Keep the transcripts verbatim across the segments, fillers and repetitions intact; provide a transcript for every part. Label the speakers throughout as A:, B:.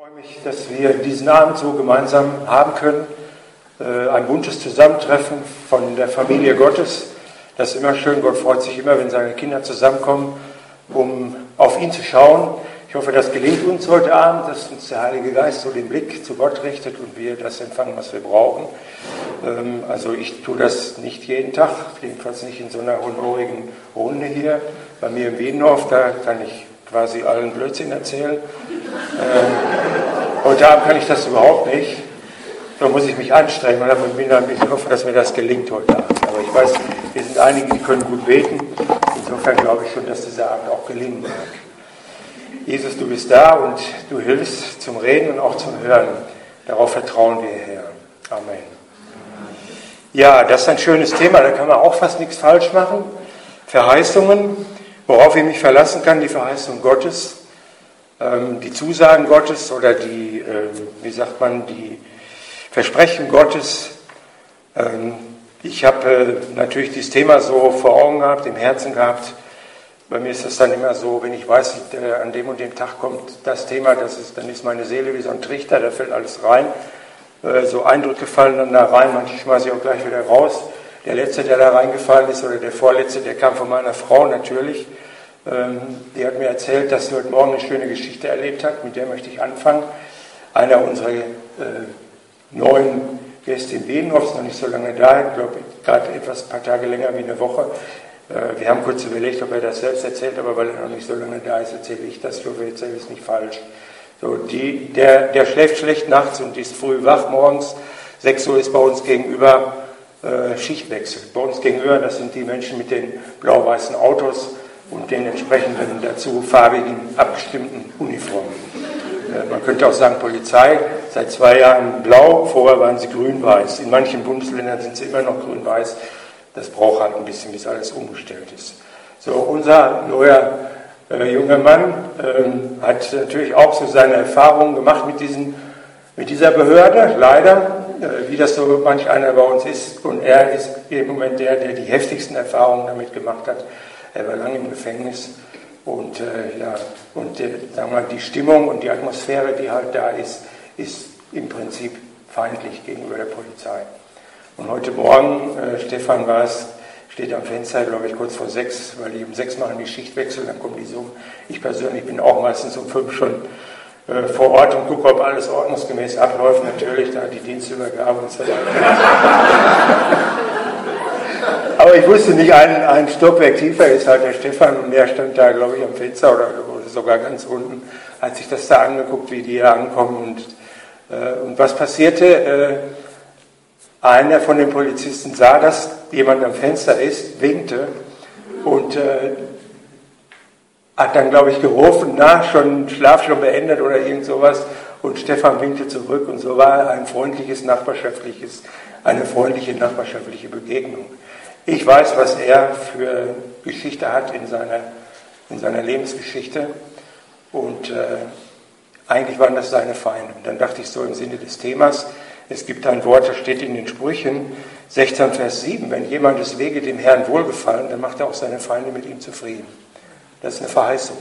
A: Ich freue mich, dass wir diesen Abend so gemeinsam haben können. Ein buntes Zusammentreffen von der Familie Gottes. Das ist immer schön. Gott freut sich immer, wenn seine Kinder zusammenkommen, um auf ihn zu schauen. Ich hoffe, das gelingt uns heute Abend, dass uns der Heilige Geist so den Blick zu Gott richtet und wir das empfangen, was wir brauchen. Also ich tue das nicht jeden Tag, jedenfalls nicht in so einer honorigen Runde hier. Bei mir im Wiedenhof, da kann ich quasi allen Blödsinn erzählen. Heute Abend kann ich das überhaupt nicht. Da muss ich mich anstrengen und bin dann, ich hoffe, dass mir das gelingt heute Abend. Aber ich weiß, wir sind einige, die können gut beten. Insofern glaube ich schon, dass dieser Abend auch gelingen mag. Jesus, du bist da und du hilfst zum Reden und auch zum Hören. Darauf vertrauen wir, Herr. Amen. Ja, das ist ein schönes Thema, da kann man auch fast nichts falsch machen. Verheißungen, worauf ich mich verlassen kann, die Verheißung Gottes, ähm, die Zusagen Gottes oder die, ähm, wie sagt man, die Versprechen Gottes. Ähm, ich habe äh, natürlich dieses Thema so vor Augen gehabt, im Herzen gehabt. Bei mir ist das dann immer so, wenn ich weiß, äh, an dem und dem Tag kommt das Thema, das ist, dann ist meine Seele wie so ein Trichter, da fällt alles rein. Äh, so Eindrücke fallen dann da rein, manche schmeiße ich auch gleich wieder raus. Der letzte, der da reingefallen ist, oder der vorletzte, der kam von meiner Frau natürlich. Ähm, die hat mir erzählt, dass sie heute Morgen eine schöne Geschichte erlebt hat, mit der möchte ich anfangen. Einer unserer äh, neuen Gäste in Wiedenhof ist noch nicht so lange da, ich glaube gerade etwas, ein paar Tage länger wie eine Woche. Äh, wir haben kurz überlegt, ob er das selbst erzählt, aber weil er noch nicht so lange da ist, erzähle ich das. Ich hoffe, jetzt erzähle ich es nicht falsch. So, die, der, der schläft schlecht nachts und ist früh wach morgens. sechs Uhr ist bei uns gegenüber äh, Schichtwechsel. Bei uns gegenüber, das sind die Menschen mit den blau-weißen Autos und den entsprechenden dazu farbigen, abgestimmten Uniformen. Äh, man könnte auch sagen Polizei, seit zwei Jahren blau, vorher waren sie grün-weiß. In manchen Bundesländern sind sie immer noch grün-weiß. Das braucht halt ein bisschen, bis alles umgestellt ist. So, unser neuer äh, junger Mann ähm, hat natürlich auch so seine Erfahrungen gemacht mit, diesen, mit dieser Behörde, leider, äh, wie das so manch einer bei uns ist. Und er ist im Moment der, der die heftigsten Erfahrungen damit gemacht hat. Er war lange im Gefängnis. Und, äh, ja, und äh, sagen wir mal, die Stimmung und die Atmosphäre, die halt da ist, ist im Prinzip feindlich gegenüber der Polizei. Und heute Morgen, äh, Stefan war es, steht am Fenster, glaube ich, kurz vor sechs, weil die um sechs machen die Schichtwechsel, dann kommen die so. Ich persönlich bin auch meistens um fünf schon äh, vor Ort und gucke, ob alles ordnungsgemäß abläuft. Natürlich, da die Dienstübergabe und so weiter. Aber ich wusste nicht, ein, ein Stockwerk tiefer ist halt der Stefan und der stand da, glaube ich, am Fenster oder, oder sogar ganz unten, hat sich das da angeguckt, wie die da ankommen. Und, äh, und was passierte? Äh, Einer von den Polizisten sah, dass jemand am Fenster ist, winkte und äh, hat dann, glaube ich, gerufen, na, schon Schlaf schon beendet oder irgend sowas. Und Stefan winkte zurück und so war ein freundliches, nachbarschaftliches, eine freundliche, nachbarschaftliche Begegnung. Ich weiß, was er für Geschichte hat in seiner, in seiner Lebensgeschichte und äh, eigentlich waren das seine Feinde. Und dann dachte ich so im Sinne des Themas, es gibt ein Wort, das steht in den Sprüchen, sechzehn Vers sieben, wenn jemand des Wege dem Herrn wohlgefallen, dann macht er auch seine Feinde mit ihm zufrieden. Das ist eine Verheißung.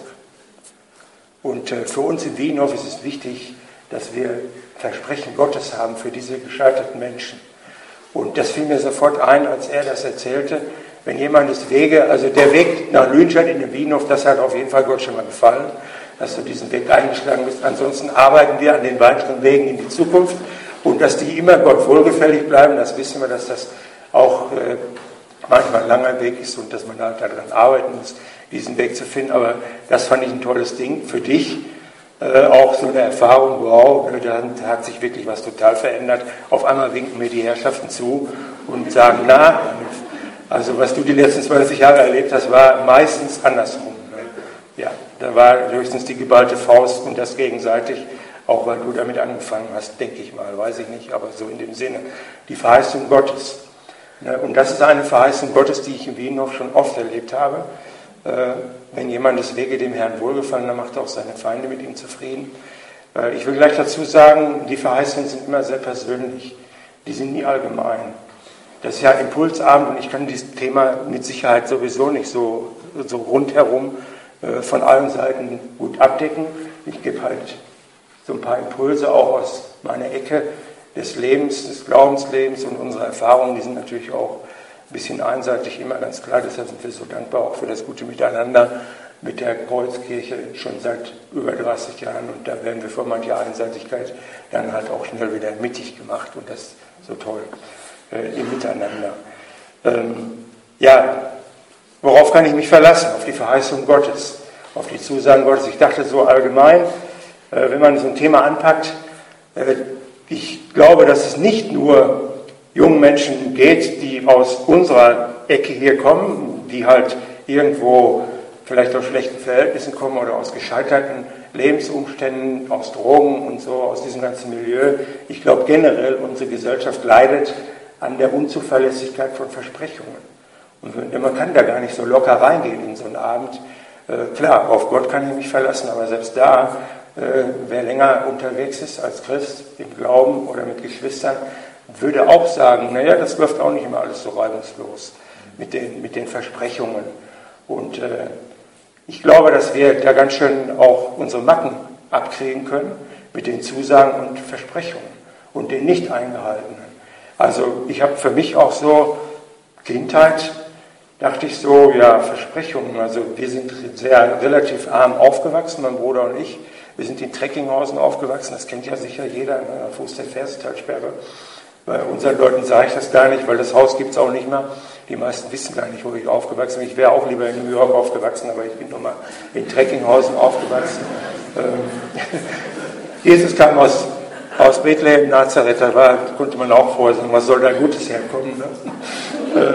A: Und äh, für uns in Wiedenhof ist es wichtig, dass wir Versprechen Gottes haben für diese gescheiterten Menschen. Und das fiel mir sofort ein, als er das erzählte, wenn jemand des Wege, also der Weg nach Lüdenscheid in den Wiedenhof, das hat auf jeden Fall Gott schon mal gefallen, dass du diesen Weg eingeschlagen bist. Ansonsten arbeiten wir an den weiteren Wegen in die Zukunft. Und dass die immer Gott wohlgefällig bleiben, das wissen wir, dass das auch äh, manchmal ein langer Weg ist und dass man halt daran arbeiten muss, diesen Weg zu finden. Aber das fand ich ein tolles Ding für dich. Äh, auch so eine Erfahrung, wow, da hat sich wirklich was total verändert. Auf einmal winken mir die Herrschaften zu und sagen, na, also was du die letzten zwanzig Jahre erlebt hast, war meistens andersrum. Ja, da war höchstens die geballte Faust und das gegenseitig. Auch weil du damit angefangen hast, denke ich mal, weiß ich nicht, aber so in dem Sinne. Die Verheißung Gottes. Und das ist eine Verheißung Gottes, die ich in Wiedenhof schon oft erlebt habe. Wenn jemand des Wege dem Herrn wohlgefallen, dann macht er auch seine Feinde mit ihm zufrieden. Ich will gleich dazu sagen, die Verheißungen sind immer sehr persönlich. Die sind nie allgemein. Das ist ja Impulsabend und ich kann dieses Thema mit Sicherheit sowieso nicht so, so rundherum von allen Seiten gut abdecken. Ich gebe halt so ein paar Impulse auch aus meiner Ecke des Lebens, des Glaubenslebens und unserer Erfahrungen, die sind natürlich auch ein bisschen einseitig, immer ganz klar, deshalb sind wir so dankbar auch für das gute Miteinander mit der Kreuzkirche schon seit über dreißig Jahren, und da werden wir vor mancher Einseitigkeit dann halt auch schnell wieder mittig gemacht, und das ist so toll äh, im Miteinander. Ähm, ja, worauf kann ich mich verlassen? Auf die Verheißung Gottes, auf die Zusagen Gottes. Ich dachte so allgemein, äh, wenn man so ein Thema anpackt, äh, ich glaube, dass es nicht nur jungen Menschen geht, die aus unserer Ecke hier kommen, die halt irgendwo vielleicht aus schlechten Verhältnissen kommen oder aus gescheiterten Lebensumständen, aus Drogen und so, aus diesem ganzen Milieu. Ich glaube generell, unsere Gesellschaft leidet an der Unzuverlässigkeit von Versprechungen. Und man kann da gar nicht so locker reingehen in so einen Abend. Äh, klar, auf Gott kann ich mich verlassen, aber selbst da, äh, wer länger unterwegs ist als Christ, im Glauben oder mit Geschwistern, würde auch sagen, naja, das läuft auch nicht immer alles so reibungslos mit den, mit den Versprechungen. Und äh, ich glaube, dass wir da ganz schön auch unsere Macken abkriegen können mit den Zusagen und Versprechungen und den nicht eingehaltenen. Also ich habe für mich auch so Kindheit, dachte ich so, ja, Versprechungen. Also wir sind sehr relativ arm aufgewachsen, mein Bruder und ich. Wir sind in Treckinghausen aufgewachsen, das kennt ja sicher jeder, an der Fuß der Fersentalsperre. Bei unseren Leuten sage ich das gar nicht, weil das Haus gibt es auch nicht mehr. Die meisten wissen gar nicht, wo ich aufgewachsen bin. Ich wäre auch lieber in New York aufgewachsen, aber ich bin nun mal in Treckinghausen aufgewachsen. Ähm, Jesus kam aus, aus Bethlehem, Nazareth, da war, konnte man auch vorher sagen, was soll da Gutes herkommen. Ne? äh,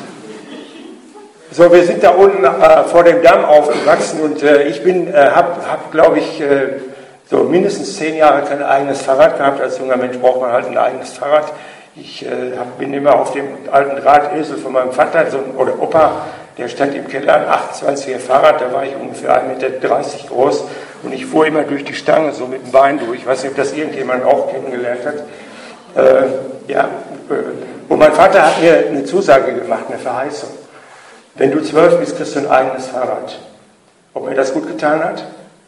A: so, wir sind da unten äh, vor dem Damm aufgewachsen, und äh, ich bin, äh, habe, hab, glaube ich, äh, so mindestens zehn Jahre kein eigenes Fahrrad gehabt. Als junger Mensch braucht man halt ein eigenes Fahrrad. Ich äh, hab, bin immer auf dem alten Drahtesel von meinem Vater, so ein, oder Opa, der stand im Keller, ein achtundzwanziger Fahrrad, da war ich ungefähr ein Meter dreißig groß, und ich fuhr immer durch die Stange, so mit dem Bein durch. Ich weiß nicht, ob das irgendjemand auch kennengelernt hat. Äh, ja, äh, und mein Vater hat mir eine Zusage gemacht, eine Verheißung. Wenn du zwölf bist, kriegst du ein eigenes Fahrrad. Ob mir das gut getan hat?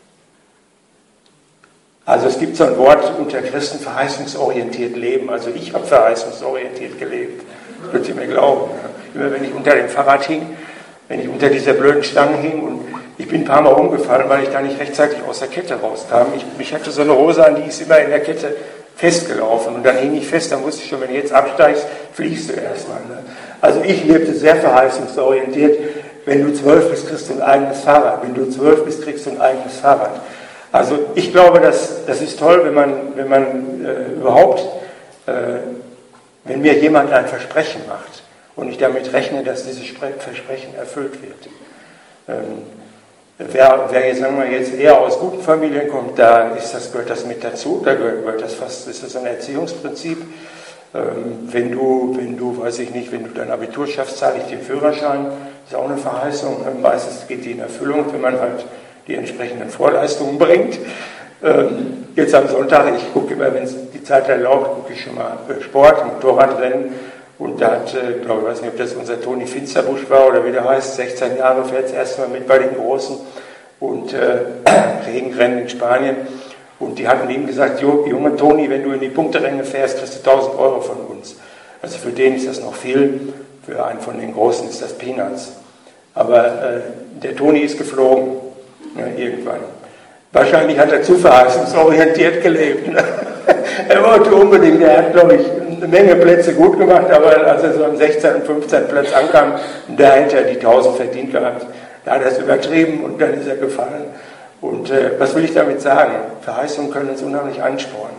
A: Also es gibt so ein Wort unter Christen, verheißungsorientiert leben. Also ich habe verheißungsorientiert gelebt. Das könnt ihr mir glauben. Ja. Immer wenn ich unter dem Fahrrad hing, wenn ich unter dieser blöden Stange hing, und ich bin ein paar Mal umgefallen, weil ich da nicht rechtzeitig aus der Kette rauskam. Ich, ich hatte so eine Hose an, die ist immer in der Kette festgelaufen, und dann hing ich fest, dann wusste ich schon, wenn du jetzt absteigst, fliegst du erstmal. Ne? Also ich lebte sehr verheißungsorientiert. Wenn du zwölf bist, kriegst du ein eigenes Fahrrad. Wenn du zwölf bist, kriegst du ein eigenes Fahrrad. Also ich glaube, dass, das ist toll, wenn man, wenn man äh, überhaupt, äh, wenn mir jemand ein Versprechen macht und ich damit rechne, dass dieses Versprechen erfüllt wird. Ähm, wer, wer jetzt, sagen wir jetzt eher aus guten Familien kommt, da ist das, gehört das mit dazu, da gehört, gehört das fast, ist das ein Erziehungsprinzip. Ähm, wenn du, wenn du, weiß ich nicht, wenn du dein Abitur schaffst, zahle ich den Führerschein, ist auch eine Verheißung. Meistens geht die in Erfüllung, wenn man halt die entsprechenden Vorleistungen bringt. Ähm, jetzt am Sonntag, ich gucke immer, wenn es die Zeit erlaubt, gucke ich schon mal äh, Sport, Motorradrennen, und da hat, äh, glaube ich, weiß nicht, ob das unser Toni Finsterbusch war oder wie der heißt, sechzehn Jahre, fährt das erste Mal mit bei den Großen, und äh, Regenrennen in Spanien, und die hatten ihm gesagt, junge Toni, wenn du in die Punkteränge fährst, kriegst du tausend Euro von uns. Also für den ist das noch viel, für einen von den Großen ist das Peanuts. Aber äh, der Toni ist geflogen. Ja, irgendwann. Wahrscheinlich hat er zu verheißungsorientiert gelebt. Ne? Er wollte unbedingt, er hat, glaube ich, eine Menge Plätze gut gemacht, aber als er so am sechzehnten, fünfzehnten Platz ankam, da hätte er die tausend verdient gehabt. Da hat er es übertrieben, und dann ist er gefallen. Und äh, was will ich damit sagen? Verheißungen können uns unheimlich anspornen.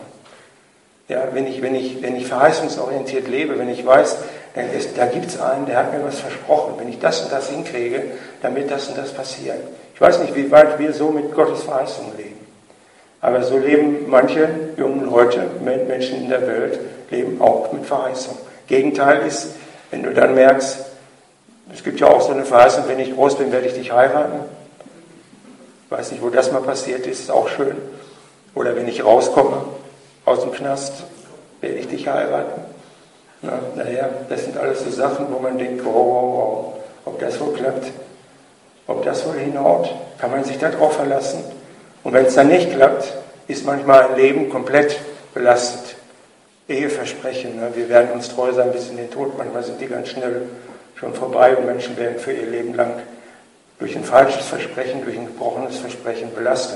A: Ja, wenn ich, wenn ich, wenn ich verheißungsorientiert lebe, wenn ich weiß, dann ist, da gibt es einen, der hat mir was versprochen. Wenn ich das und das hinkriege, dann wird das und das passieren. Ich weiß nicht, wie weit wir so mit Gottes Verheißung leben. Aber so leben manche jungen Leute, Menschen in der Welt, leben auch mit Verheißung. Gegenteil ist, wenn du dann merkst, es gibt ja auch so eine Verheißung, wenn ich groß bin, werde ich dich heiraten. Ich weiß nicht, wo das mal passiert ist, ist auch schön. Oder wenn ich rauskomme aus dem Knast, werde ich dich heiraten. Na, naja, das sind alles so Sachen, wo man denkt, wow, wow, wow, ob das wohl klappt, ob das wohl hinhaut, kann man sich darauf verlassen. Und wenn es dann nicht klappt, ist manchmal ein Leben komplett belastet. Eheversprechen, ne? Wir werden uns treu sein bis in den Tod, manchmal sind die ganz schnell schon vorbei und Menschen werden für ihr Leben lang durch ein falsches Versprechen, durch ein gebrochenes Versprechen belastet.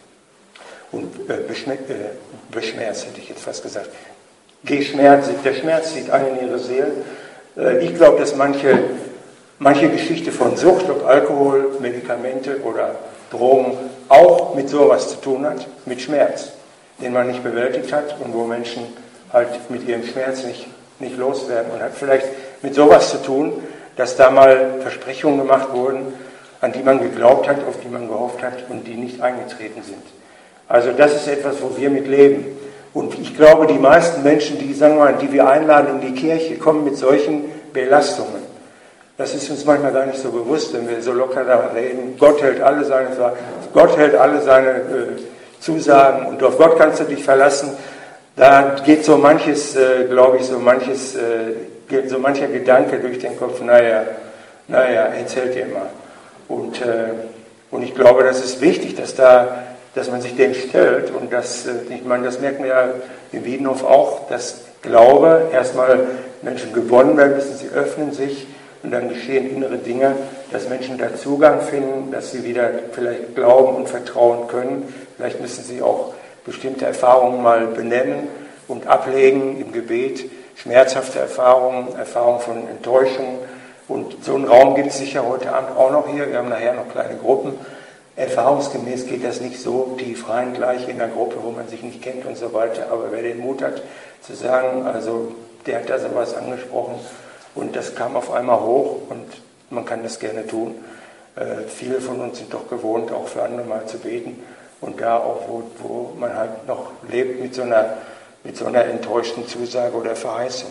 A: Und äh, beschmerzt, äh, beschmerzt, hätte ich jetzt fast gesagt. Geschmerzt, der Schmerz zieht ein in ihre Seelen. Äh, ich glaube, dass manche, manche Geschichte von Sucht, ob Alkohol, Medikamente oder Drogen, auch mit sowas zu tun hat, mit Schmerz, den man nicht bewältigt hat und wo Menschen halt mit ihrem Schmerz nicht, nicht loswerden. Und hat vielleicht mit sowas zu tun, dass da mal Versprechungen gemacht wurden, an die man geglaubt hat, auf die man gehofft hat und die nicht eingetreten sind. Also das ist etwas, wo wir mit leben. Und ich glaube, die meisten Menschen, die, sagen wir mal, die wir einladen in die Kirche, kommen mit solchen Belastungen. Das ist uns manchmal gar nicht so bewusst, wenn wir so locker da reden. Gott hält alle seine, Gott hält alle seine äh, Zusagen und auf Gott kannst du dich verlassen. Da geht so manches, äh, glaube ich, so manches, äh, so mancher Gedanke durch den Kopf. Naja, naja, erzählt ihr mal. Und, äh, und ich glaube, das ist wichtig, dass da, dass man sich dem stellt. Und das, äh, ich meine, das merken wir ja in Wiedenhof auch, dass Glaube erstmal Menschen gewonnen werden müssen, sie öffnen sich. Und dann geschehen innere Dinge, dass Menschen da Zugang finden, dass sie wieder vielleicht glauben und vertrauen können. Vielleicht müssen sie auch bestimmte Erfahrungen mal benennen und ablegen im Gebet. Schmerzhafte Erfahrungen, Erfahrungen von Enttäuschung. Und so einen Raum gibt es sicher heute Abend auch noch hier. Wir haben nachher noch kleine Gruppen. Erfahrungsgemäß geht das nicht so tief rein, gleich in einer Gruppe, wo man sich nicht kennt und so weiter. Aber wer den Mut hat, zu sagen, also der hat da sowas angesprochen, und das kam auf einmal hoch und man kann das gerne tun. Äh, viele von uns sind doch gewohnt, auch für andere mal zu beten. Und da auch, wo, wo man halt noch lebt mit so einer, mit so einer enttäuschten Zusage oder Verheißung.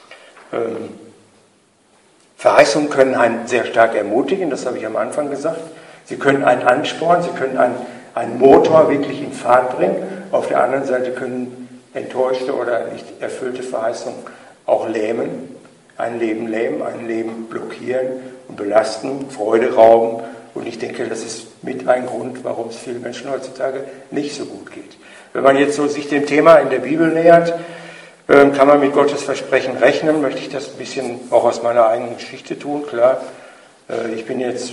A: Ähm, Verheißungen können einen sehr stark ermutigen, das habe ich am Anfang gesagt. Sie können einen anspornen, sie können einen, einen Motor wirklich in Fahrt bringen. Auf der anderen Seite können enttäuschte oder nicht erfüllte Verheißungen auch lähmen. Ein Leben lähmen, ein Leben blockieren und belasten, Freude rauben. Und ich denke, das ist mit ein Grund, warum es vielen Menschen heutzutage nicht so gut geht. Wenn man jetzt so sich dem Thema in der Bibel nähert, kann man mit Gottes Versprechen rechnen. Möchte ich das ein bisschen auch aus meiner eigenen Geschichte tun, klar. Ich bin jetzt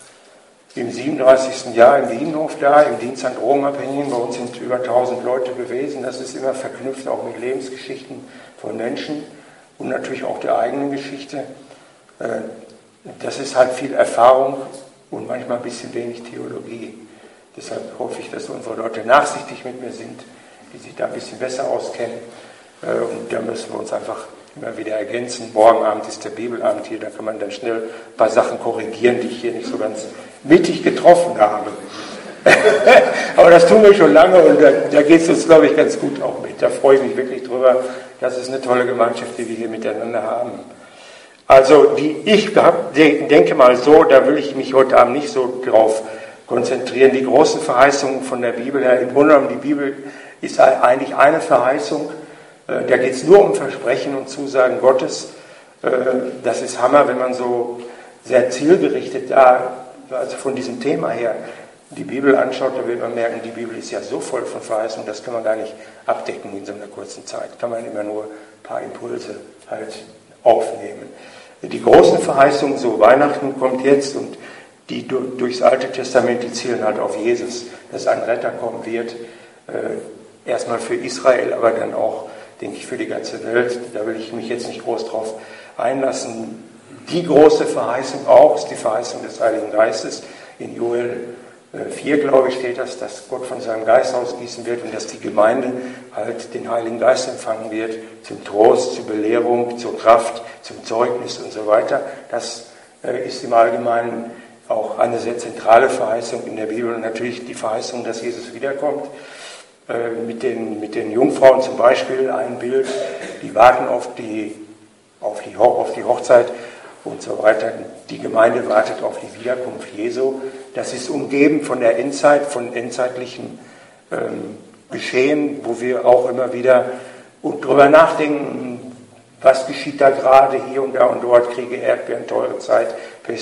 A: im siebenunddreißigsten Jahr in Wiedenhof da, im Dienst an Drogenabhängigen. Bei uns sind über tausend Leute gewesen. Das ist immer verknüpft auch mit Lebensgeschichten von Menschen. Und natürlich auch der eigenen Geschichte. Das ist halt viel Erfahrung und manchmal ein bisschen wenig Theologie. Deshalb hoffe ich, dass unsere Leute nachsichtig mit mir sind, die sich da ein bisschen besser auskennen. Und da müssen wir uns einfach immer wieder ergänzen. Morgen Abend ist der Bibelabend hier, da kann man dann schnell ein paar Sachen korrigieren, die ich hier nicht so ganz mittig getroffen habe. Aber das tun wir schon lange und da, da geht es uns, glaube ich, ganz gut auch mit. Da freue ich mich wirklich drüber. Das ist eine tolle Gemeinschaft, die wir hier miteinander haben. Also die, ich denke mal so, da will ich mich heute Abend nicht so drauf konzentrieren. Die großen Verheißungen von der Bibel her, im Grunde genommen, die Bibel ist eigentlich eine Verheißung. Da geht es nur um Versprechen und Zusagen Gottes. Das ist Hammer, wenn man so sehr zielgerichtet da, also von diesem Thema her, die Bibel anschaut, da wird man merken, die Bibel ist ja so voll von Verheißungen, das kann man gar nicht abdecken in so einer kurzen Zeit. Kann man immer nur ein paar Impulse halt aufnehmen. Die großen Verheißungen, so Weihnachten kommt jetzt und die durchs Alte Testament, die zielen halt auf Jesus, dass ein Retter kommen wird, äh, erstmal für Israel, aber dann auch, denke ich, für die ganze Welt. Da will ich mich jetzt nicht groß drauf einlassen. Die große Verheißung auch ist die Verheißung des Heiligen Geistes. In Joel vier, glaube ich, steht das, dass Gott von seinem Geist ausgießen wird und dass die Gemeinde halt den Heiligen Geist empfangen wird, zum Trost, zur Belehrung, zur Kraft, zum Zeugnis und so weiter. Das äh, ist im Allgemeinen auch eine sehr zentrale Verheißung in der Bibel. Und natürlich die Verheißung, dass Jesus wiederkommt. Äh, mit den, mit den Jungfrauen zum Beispiel ein Bild, die warten auf die, auf die, auf die Hochzeit und so weiter. Die Gemeinde wartet auf die Wiederkunft Jesu. Das ist umgeben von der Endzeit, von endzeitlichen ähm, Geschehen, wo wir auch immer wieder drüber nachdenken, was geschieht da gerade hier und da und dort, Kriege, Erdbeeren, teure Zeit,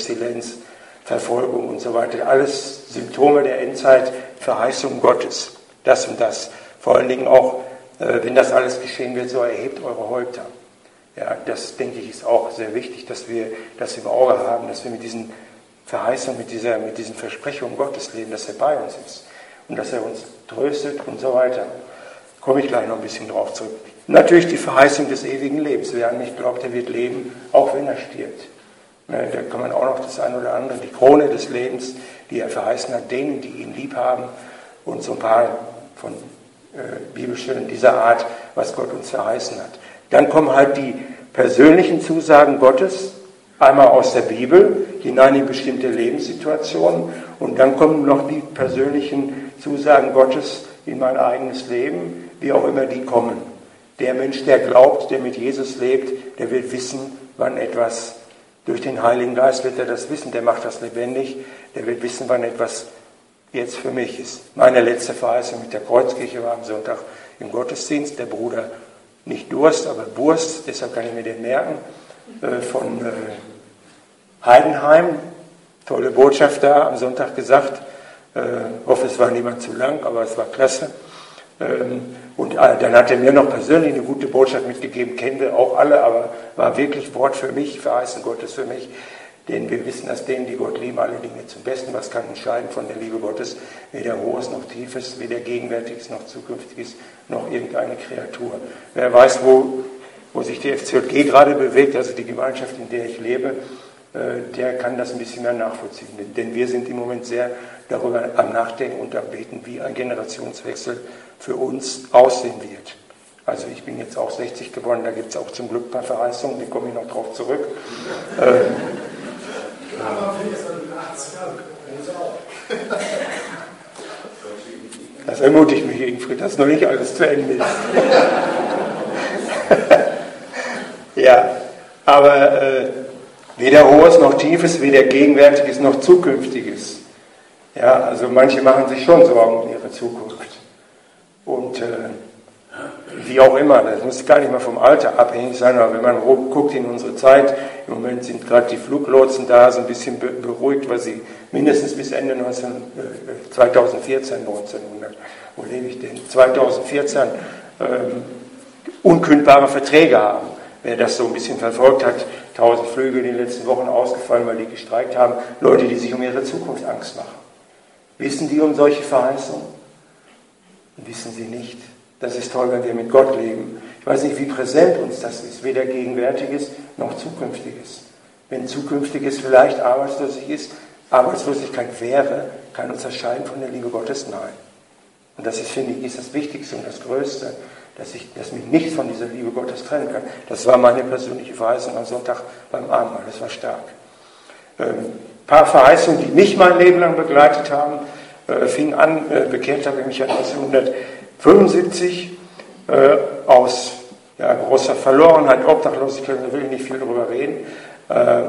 A: Pestilenz, Verfolgung und so weiter. Alles Symptome der Endzeit, Verheißung Gottes. das und das. Vor allen Dingen auch, äh, wenn das alles geschehen wird, so erhebt eure Häupter. Ja, das, denke ich, ist auch sehr wichtig, dass wir das im Auge haben, dass wir mit diesen Verheißungen, mit, dieser, mit diesen Versprechungen Gottes leben, dass er bei uns ist und dass er uns tröstet und so weiter. Da komme ich gleich noch ein bisschen drauf zurück. Natürlich die Verheißung des ewigen Lebens. Wer an mich glaubt, der wird leben, auch wenn er stirbt. Da kann man auch noch das eine oder andere, die Krone des Lebens, die er verheißen hat, denen, die ihn lieb haben, und so ein paar von äh, Bibelstellen dieser Art, was Gott uns verheißen hat. Dann kommen halt die persönlichen Zusagen Gottes, einmal aus der Bibel, hinein in bestimmte Lebenssituationen, und dann kommen noch die persönlichen Zusagen Gottes in mein eigenes Leben, wie auch immer die kommen. Der Mensch, der glaubt, der mit Jesus lebt, der wird wissen, wann etwas, durch den Heiligen Geist wird er das wissen, der macht das lebendig, der wird wissen, wann etwas jetzt für mich ist. Meine letzte Verheißung mit der Kreuzkirche war am Sonntag im Gottesdienst, der Bruder nicht Durst, aber Burst, deshalb kann ich mir den merken, äh, von äh, Heidenheim, tolle Botschaft da, am Sonntag gesagt, äh, hoffe, es war niemand zu lang, aber es war klasse. Ähm, und äh, dann hat er mir noch persönlich eine gute Botschaft mitgegeben, kennen wir auch alle, aber war wirklich Wort für mich, Verheißen Gottes für mich, denn wir wissen, dass denen, die Gott lieben, alle Dinge zum Besten, was kann entscheiden von der Liebe Gottes, weder Hohes noch Tiefes, weder Gegenwärtiges noch Zukünftiges, noch irgendeine Kreatur. Wer weiß, wo, wo sich die F C J G gerade bewegt, also die Gemeinschaft, in der ich lebe, äh, der kann das ein bisschen mehr nachvollziehen. Denn wir sind im Moment sehr darüber am Nachdenken und am Beten, wie ein Generationswechsel für uns aussehen wird. Also ich bin jetzt auch sechzig geworden, da gibt es auch zum Glück ein paar Verheißungen, da komme ich noch drauf zurück. äh, Das ermutigt mich, Ingfried, dass noch nicht alles zu Ende ist. Ja, aber äh, weder Hohes noch Tiefes, weder Gegenwärtiges noch Zukünftiges. Ja, also manche machen sich schon Sorgen um ihre Zukunft. Und äh, wie auch immer, das muss gar nicht mal vom Alter abhängig sein, aber wenn man guckt in unsere Zeit, im Moment sind gerade die Fluglotsen da, so ein bisschen beruhigt, weil sie mindestens bis Ende zweitausendvierzehn, neunzehnhundert, wo lebe ich denn, zweitausendvierzehn ähm, unkündbare Verträge haben. Wer das so ein bisschen verfolgt hat, tausend Flüge in den letzten Wochen ausgefallen, weil die gestreikt haben, Leute, die sich um ihre Zukunft Angst machen. Wissen die um solche Verheißungen? Wissen sie nicht. Das ist toll, wenn wir mit Gott leben. Ich weiß nicht, wie präsent uns das ist, weder Gegenwärtiges noch Zukünftiges. Wenn Zukünftiges vielleicht arbeitslos ist, Arbeitslosigkeit wäre, kann uns das scheiden von der Liebe Gottes? Nein. Und das ist, finde ich, ist das Wichtigste und das Größte, dass, ich, dass mich nichts von dieser Liebe Gottes trennen kann. Das war meine persönliche Verheißung am Sonntag beim Abendmahl. Das war stark. Ein ähm, paar Verheißungen, die mich mein Leben lang begleitet haben, äh, fing an, äh, bekehrt habe ich mich ja neunzehnhundertfünfundsiebzig äh, aus ja, großer Verlorenheit, Obdachlosigkeit, da will ich nicht viel drüber reden. Äh,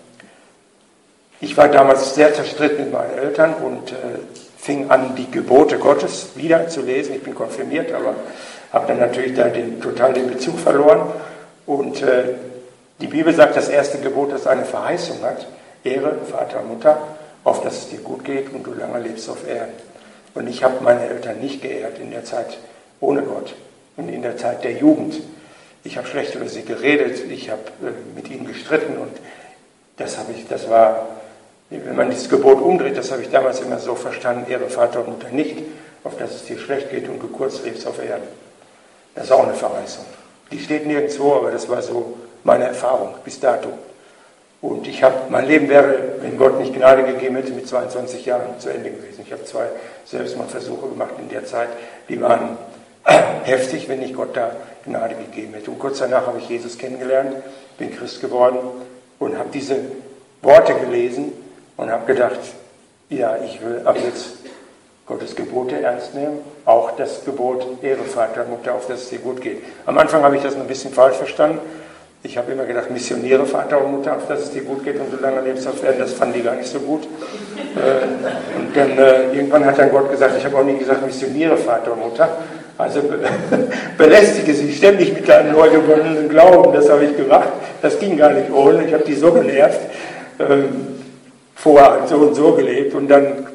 A: ich war damals sehr zerstritten mit meinen Eltern und äh, fing an, die Gebote Gottes wieder zu lesen. Ich bin konfirmiert, aber habe dann natürlich da den, total den Bezug verloren. Und äh, die Bibel sagt, das erste Gebot, das eine Verheißung hat, Ehre Vater und Mutter, auf dass es dir gut geht und du lange lebst auf Erden. Und ich habe meine Eltern nicht geehrt in der Zeit ohne Gott und in der Zeit der Jugend. Ich habe schlecht über sie geredet, ich habe äh, mit ihnen gestritten und das habe ich, das war, wenn man dieses Gebot umdreht, das habe ich damals immer so verstanden, Ehre Vater und Mutter nicht, auf dass es dir schlecht geht und du kurz lebst auf Erden. Das ist auch eine Verheißung. Die steht nirgendwo, aber das war so meine Erfahrung bis dato. Und ich habe, mein Leben wäre, wenn Gott nicht Gnade gegeben hätte, mit zweiundzwanzig Jahren zu Ende gewesen. Ich habe zwei Selbstmordversuche gemacht in der Zeit, die waren heftig, wenn nicht Gott da Gnade gegeben hätte. Und kurz danach habe ich Jesus kennengelernt, bin Christ geworden und habe diese Worte gelesen und habe gedacht, ja, ich will ab jetzt Gottes Gebote ernst nehmen, auch das Gebot Ehre Vater und Mutter, auf dass es dir gut geht. Am Anfang habe ich das noch ein bisschen falsch verstanden. Ich habe immer gedacht, missioniere Vater und Mutter, auf dass es dir gut geht und du lange lebst auf Erden. Das fanden die gar nicht so gut. Äh, und dann äh, irgendwann hat dann Gott gesagt, ich habe auch nie gesagt, missioniere Vater und Mutter. Also be belästige sie ständig mit deinem neu gewonnenen Glauben. Das habe ich gemacht. Das ging gar nicht ohne. Ich habe die so genervt. Ähm, vorher so und so gelebt und dann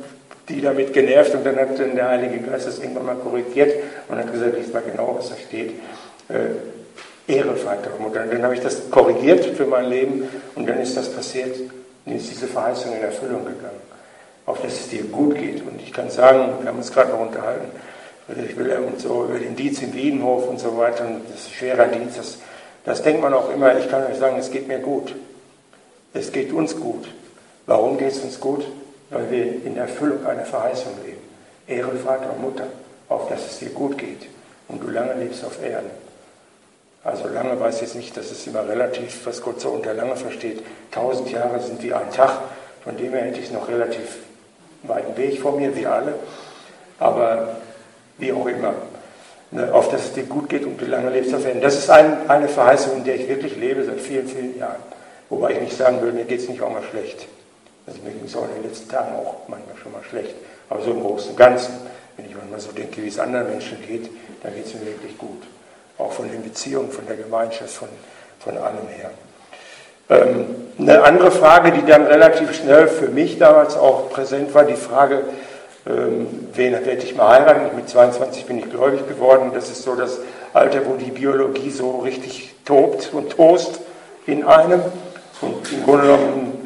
A: die damit genervt und dann hat dann der Heilige Geist das irgendwann mal korrigiert und hat gesagt, lies mal genau, was da steht. Äh, Ehre Vater und Mutter. Und dann habe ich das korrigiert für mein Leben und dann ist das passiert, dann ist diese Verheißung in Erfüllung gegangen, auf dass es dir gut geht. Und ich kann sagen, wir haben uns gerade noch unterhalten, ich will und so über den Dienst im Wiedenhof und so weiter, und das ist ein schwerer Dienst, das, das denkt man auch immer, ich kann euch sagen, es geht mir gut. Es geht uns gut. Warum geht es uns gut? Weil wir in Erfüllung einer Verheißung leben. Ehre Vater und Mutter, auf dass es dir gut geht und du lange lebst auf Erden. Also lange weiß ich jetzt nicht, das ist immer relativ, was Gott so unter lange versteht. Tausend Jahre sind wie ein Tag, von dem her hätte ich noch relativ weiten Weg vor mir, wie alle. Aber wie auch immer, ne, auf dass es dir gut geht und du lange lebst auf Erden. Das ist ein, eine Verheißung, in der ich wirklich lebe seit vielen, vielen Jahren. Wobei ich nicht sagen würde, mir geht es nicht auch mal schlecht. Also mir ging es auch in den letzten Tagen auch manchmal schon mal schlecht. Aber so im Großen und Ganzen, wenn ich manchmal so denke, wie es anderen Menschen geht, dann geht es mir wirklich gut. Auch von den Beziehungen, von der Gemeinschaft, von, von allem her. Ähm, eine andere Frage, die dann relativ schnell für mich damals auch präsent war, die Frage, ähm, wen werde ich mal heiraten? Mit zweiundzwanzig bin ich gläubig geworden. Das ist so das Alter, wo die Biologie so richtig tobt und tost in einem. Und im Grunde genommen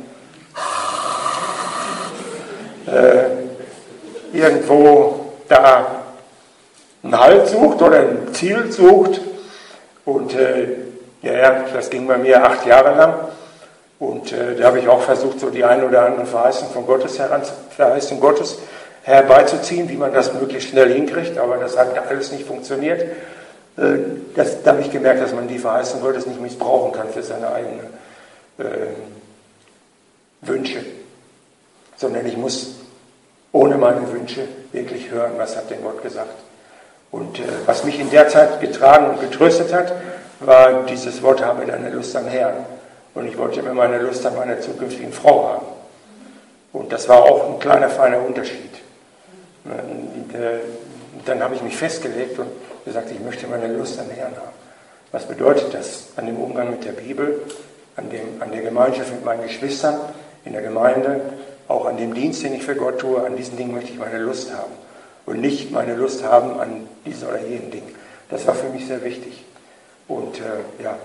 A: äh, irgendwo da einen Halt sucht oder ein Ziel sucht. Und äh, ja, ja, das ging bei mir acht Jahre lang. Und äh, da habe ich auch versucht, so die eine oder andere Verheißung von Gottes heran, Verheißung Gottes herbeizuziehen, wie man das möglichst schnell hinkriegt. Aber das hat alles nicht funktioniert. Äh, das, da habe ich gemerkt, dass man die Verheißung Gottes nicht missbrauchen kann für seine eigene äh, Wünsche. Sondern ich muss ohne meine Wünsche wirklich hören, was hat denn Gott gesagt. Und äh, was mich in der Zeit getragen und getröstet hat, war dieses Wort, habe deine Lust am Herrn. Und ich wollte immer meine Lust an meiner zukünftigen Frau haben. Und das war auch ein kleiner, feiner Unterschied. Und, äh, dann habe ich mich festgelegt und gesagt, ich möchte meine Lust am Herrn haben. Was bedeutet das? An dem Umgang mit der Bibel, an, dem, an der Gemeinschaft mit meinen Geschwistern, in der Gemeinde, auch an dem Dienst, den ich für Gott tue, an diesen Dingen möchte ich meine Lust haben. Und nicht meine Lust haben an diesem oder jenem Ding. Das war für mich sehr wichtig. Und äh, ja,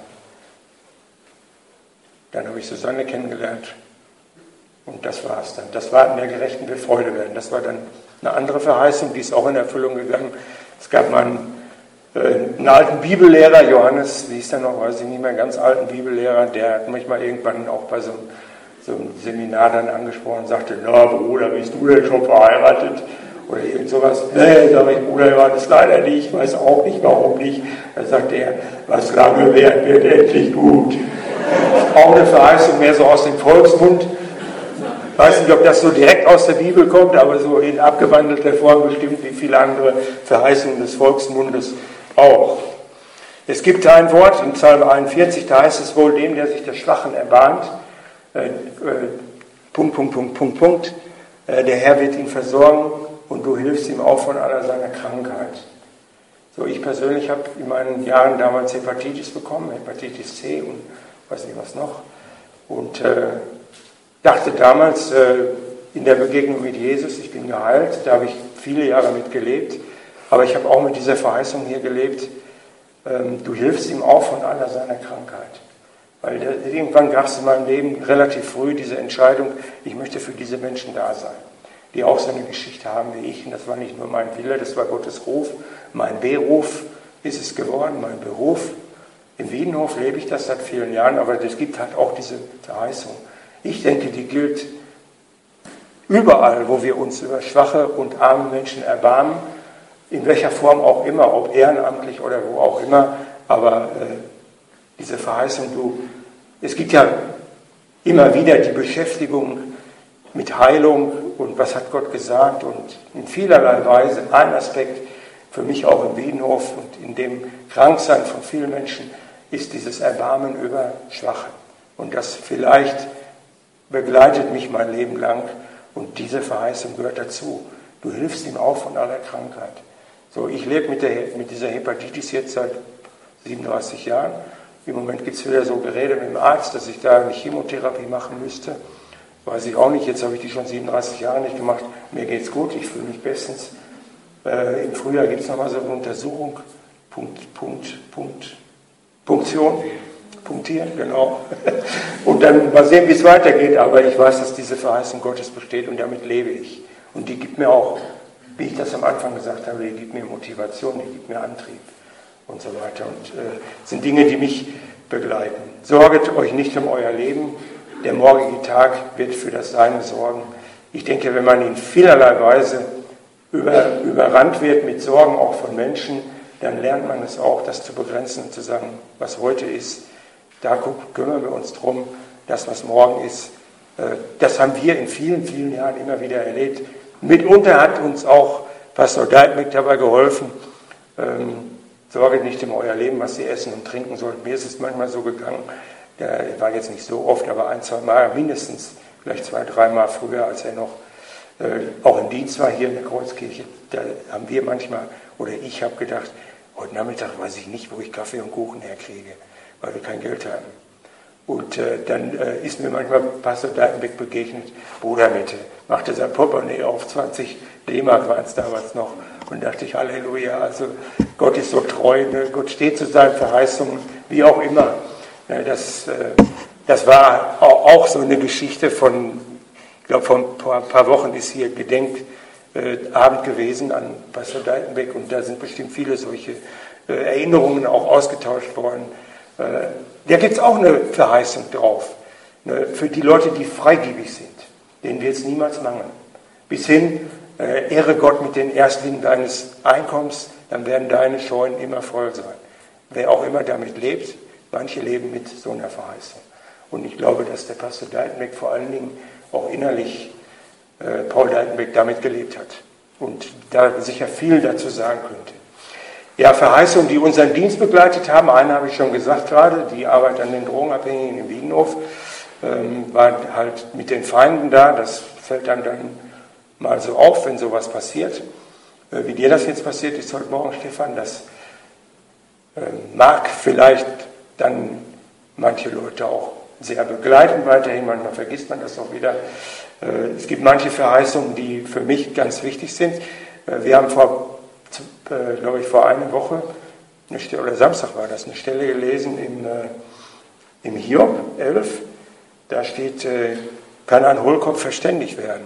A: dann habe ich Susanne kennengelernt und das war es dann. Das war in der Gerechten will Freude werden. Das war dann eine andere Verheißung, die ist auch in Erfüllung gegangen. Es gab mal einen, äh, einen alten Bibellehrer, Johannes, wie hieß der noch, weiß ich nicht mehr, einen ganz alten Bibellehrer, der hat mich mal irgendwann auch bei so einem, so einem Seminar dann angesprochen und sagte, na Bruder, bist du denn schon verheiratet? Oder irgend sowas. Nee, sage ich, Bruder, war das leider nicht, ich weiß auch nicht, warum nicht. Da sagt er, was lange währt, wird endlich gut. Auch eine Verheißung mehr so aus dem Volksmund. Ich weiß nicht, ob das so direkt aus der Bibel kommt, aber so in abgewandelter Form bestimmt wie viele andere Verheißungen des Volksmundes auch. Es gibt ein Wort in Psalm einundvierzig, da heißt es wohl dem, der sich der Schwachen erbarmt, äh, äh, Punkt, Punkt, Punkt, Punkt, Punkt, äh, der Herr wird ihn versorgen und du hilfst ihm auch von aller seiner Krankheit. So, ich persönlich habe in meinen Jahren damals Hepatitis bekommen, Hepatitis C und weiß nicht was noch. Und äh, dachte damals äh, in der Begegnung mit Jesus, ich bin geheilt, da habe ich viele Jahre mit gelebt, aber ich habe auch mit dieser Verheißung hier gelebt, ähm, du hilfst ihm auch von aller seiner Krankheit. Weil der, irgendwann gab es in meinem Leben relativ früh diese Entscheidung, ich möchte für diese Menschen da sein, die auch so eine Geschichte haben wie ich. Und das war nicht nur mein Wille, das war Gottes Ruf. Mein Beruf ist es geworden, mein Beruf. Im Wiedenhof lebe ich das seit vielen Jahren, aber es gibt halt auch diese Verheißung. Ich denke, die gilt überall, wo wir uns über schwache und arme Menschen erbarmen, in welcher Form auch immer, ob ehrenamtlich oder wo auch immer. Aber äh, diese Verheißung, du, es gibt ja immer wieder die Beschäftigung mit Heilung und was hat Gott gesagt und in vielerlei Weise ein Aspekt für mich auch im Wiedenhof und in dem Kranksein von vielen Menschen ist dieses Erbarmen über Schwache. Und das vielleicht begleitet mich mein Leben lang und diese Verheißung gehört dazu. Du hilfst ihm auch von aller Krankheit. So, ich lebe mit, der, mit dieser Hepatitis jetzt seit siebenunddreißig Jahren. Im Moment gibt es wieder so Gerede mit dem Arzt, dass ich da eine Chemotherapie machen müsste. Weiß ich auch nicht, jetzt habe ich die schon siebenunddreißig Jahre nicht gemacht. mir geht's gut, ich fühle mich bestens. Äh, Im Frühjahr gibt es nochmal so eine Untersuchung, Punkt, Punkt, Punkt, Punktion, punktieren, genau. Und dann mal sehen, wie es weitergeht, aber ich weiß, dass diese Verheißung Gottes besteht und damit lebe ich. Und die gibt mir auch, wie ich das am Anfang gesagt habe, die gibt mir Motivation, die gibt mir Antrieb und so weiter. Und äh, sind Dinge, die mich begleiten. Sorget euch nicht um euer Leben, der morgige Tag wird für das Seine sorgen. Ich denke, wenn man in vielerlei Weise über, überrannt wird mit Sorgen auch von Menschen, dann lernt man es auch, das zu begrenzen und zu sagen, was heute ist, da kümmern wir uns drum, das, was morgen ist. Das haben wir in vielen, vielen Jahren immer wieder erlebt. Mitunter hat uns auch Pastor Deitmec dabei geholfen, ähm, sorge nicht um euer Leben, was ihr essen und trinken sollt. Mir ist es manchmal so gegangen, der war jetzt nicht so oft, aber ein, zwei Mal, mindestens vielleicht zwei, dreimal früher, als er noch äh, auch im Dienst war hier in der Kreuzkirche, da haben wir manchmal, oder ich habe gedacht, heute Nachmittag weiß ich nicht, wo ich Kaffee und Kuchen herkriege, weil wir kein Geld haben. Und äh, dann äh, ist mir manchmal Pastor Deitmec begegnet, Bruder Mitte, machte sein Portemonnaie auf, zwanzig D-Mark waren es damals noch, und dachte ich, Halleluja, also Gott ist so treu, ne? Gott steht zu seinen Verheißungen, wie auch immer. Ja, das, äh, das war auch so eine Geschichte von, ich glaube, vor ein paar, paar Wochen ist hier Gedenkabend äh, gewesen an Pastor Deitmec, und da sind bestimmt viele solche äh, Erinnerungen auch ausgetauscht worden. Äh, da gibt es auch eine Verheißung drauf, ne, für die Leute, die freigebig sind. Denen wird es niemals mangeln. Bis hin, äh, ehre Gott mit den Erstlingen deines Einkommens, dann werden deine Scheunen immer voll sein. Wer auch immer damit lebt, manche leben mit so einer Verheißung. Und ich glaube, dass der Pastor Deitmec vor allen Dingen auch innerlich äh, Paul Deitmec damit gelebt hat und da sicher viel dazu sagen könnte. Ja, Verheißungen, die unseren Dienst begleitet haben, eine habe ich schon gesagt gerade, die Arbeit an den Drogenabhängigen im Wiedenhof, ähm, war halt mit den Feinden da, das fällt dann dann mal so auf, wenn sowas passiert. Äh, wie dir das jetzt passiert ist heute Morgen, Stefan, das äh, mag vielleicht dann manche Leute auch sehr begleiten weiterhin, manchmal vergisst man das auch wieder. Äh, es gibt manche Verheißungen, die für mich ganz wichtig sind. Äh, wir haben vor Äh, glaube ich, vor einer Woche, eine Stelle, oder Samstag war das, eine Stelle gelesen im, äh, im Hiob elf. Da steht, äh, kann ein Hohlkopf verständig werden.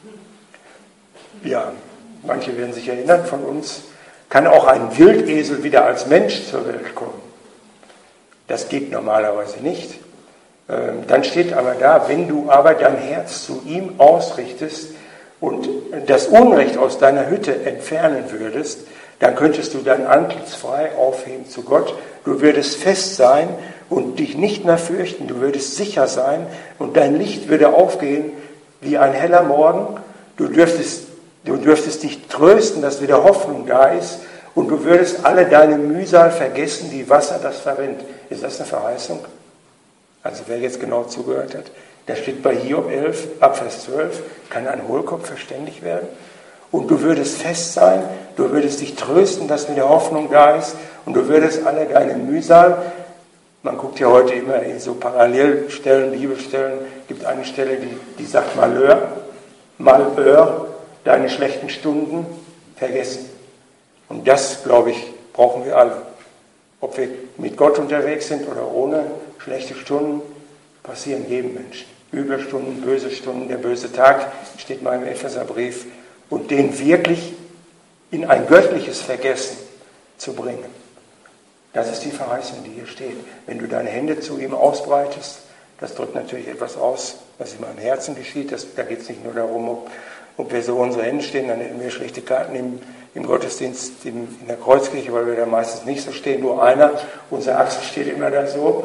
A: Ja, manche werden sich erinnern von uns, kann auch ein Wildesel wieder als Mensch zur Welt kommen. Das geht normalerweise nicht. Ähm, dann steht aber da, wenn du aber dein Herz zu ihm ausrichtest und das Unrecht aus deiner Hütte entfernen würdest, dann könntest du dein Antlitz frei aufheben zu Gott. Du würdest fest sein und dich nicht mehr fürchten. Du würdest sicher sein und dein Licht würde aufgehen wie ein heller Morgen. Du dürftest, du dürftest dich trösten, dass wieder Hoffnung da ist, und du würdest alle deine Mühsal vergessen, wie Wasser das verrinnt. Ist das eine Verheißung? Also wer jetzt genau zugehört hat, da steht bei Hiob elf, ab Vers zwölf, kann ein Hohlkopf verständig werden? Und du würdest fest sein, du würdest dich trösten, dass wieder Hoffnung da ist, und du würdest alle deine Mühsal, man guckt ja heute immer in so Parallelstellen, Bibelstellen, gibt eine Stelle, die, die sagt Malheur, Malheur, deine schlechten Stunden vergessen. Und das, glaube ich, brauchen wir alle. Ob wir mit Gott unterwegs sind oder ohne, schlechte Stunden passieren jedem Menschen. Üble Stunden, böse Stunden, der böse Tag steht mal im Epheserbrief. Und den wirklich in ein göttliches Vergessen zu bringen. Das ist die Verheißung, die hier steht. Wenn du deine Hände zu ihm ausbreitest, das drückt natürlich etwas aus, was in meinem Herzen geschieht. Das, da geht es nicht nur darum, ob, ob wir so unsere Hände stehen, dann hätten wir schlechte Karten im, im Gottesdienst, im, in der Kreuzkirche, weil wir da meistens nicht so stehen, nur einer. Unser Axel steht immer da so.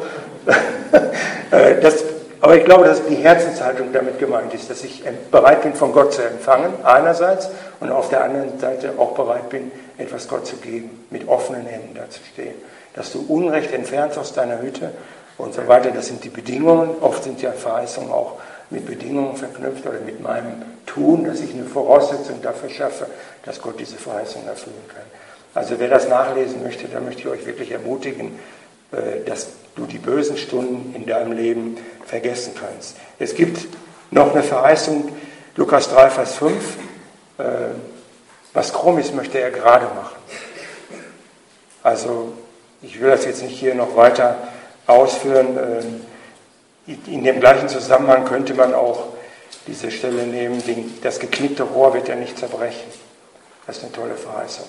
A: das Aber ich glaube, dass die Herzenshaltung damit gemeint ist, dass ich bereit bin, von Gott zu empfangen, einerseits, und auf der anderen Seite auch bereit bin, etwas Gott zu geben, mit offenen Händen da zu stehen. Dass du Unrecht entfernst aus deiner Hütte und so weiter, das sind die Bedingungen. Oft sind ja Verheißungen auch mit Bedingungen verknüpft oder mit meinem Tun, dass ich eine Voraussetzung dafür schaffe, dass Gott diese Verheißung erfüllen kann. Also wer das nachlesen möchte, da möchte ich euch wirklich ermutigen, dass du die bösen Stunden in deinem Leben vergessen kannst. Es gibt noch eine Verheißung, Lukas drei, Vers fünf, äh, was krumm ist, möchte er gerade machen. Also ich will das jetzt nicht hier noch weiter ausführen. In dem gleichen Zusammenhang könnte man auch diese Stelle nehmen, das geknickte Rohr wird ja nicht zerbrechen. Das ist eine tolle Verheißung.